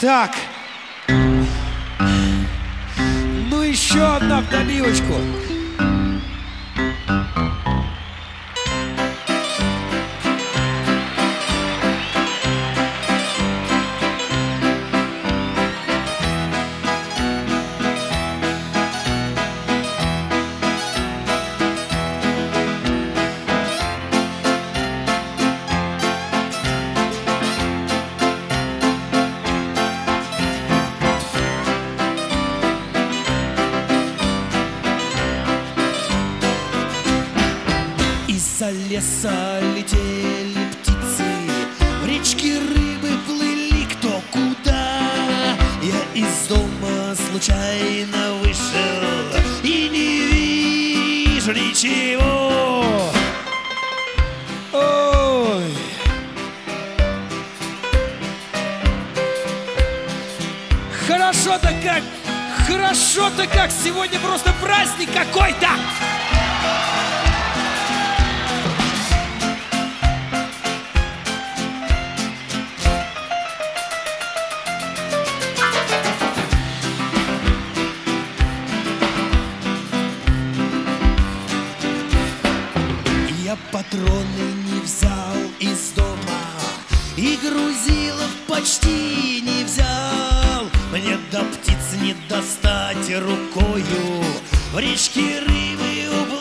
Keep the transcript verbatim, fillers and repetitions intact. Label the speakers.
Speaker 1: Так. Ну еще одна в добивочку.
Speaker 2: Из-за леса летели птицы, в речке рыбы плыли кто куда. Я из дома случайно вышел и не вижу ничего.
Speaker 1: Ой. Хорошо-то как, хорошо-то как, сегодня просто праздник какой-то.
Speaker 2: Я патроны не взял из дома и грузилов почти не взял. Мне до птиц не достать рукою, в речке рыбы уплывают.